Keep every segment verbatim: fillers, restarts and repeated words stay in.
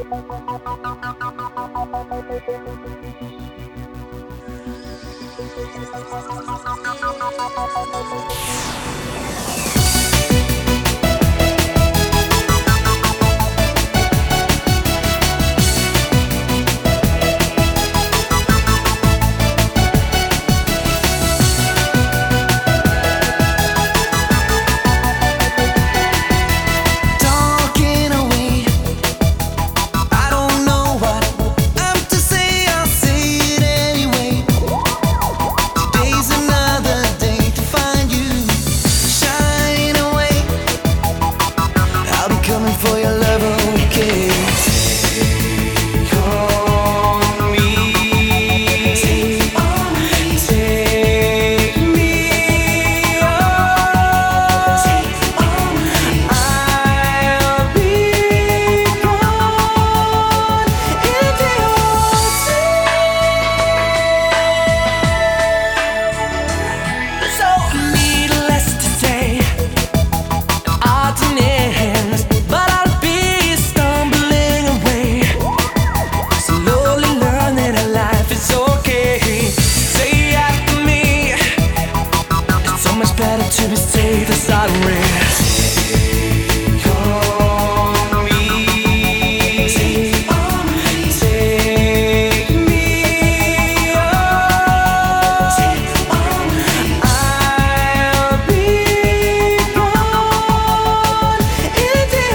To be safe as I rest. Take on me, take on me, take me on, take on me. I'll be gone in the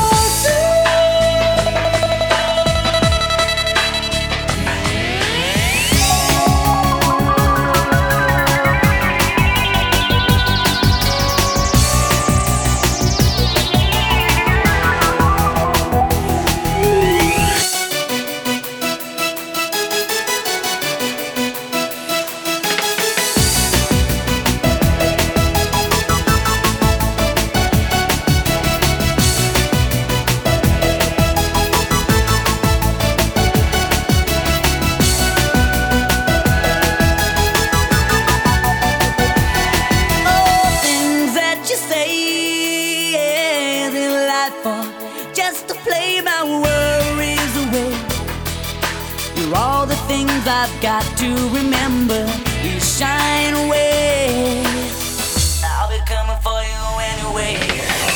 just to play my worries away. You're all the things I've got to remember. You shine away. I'll be coming for you anyway.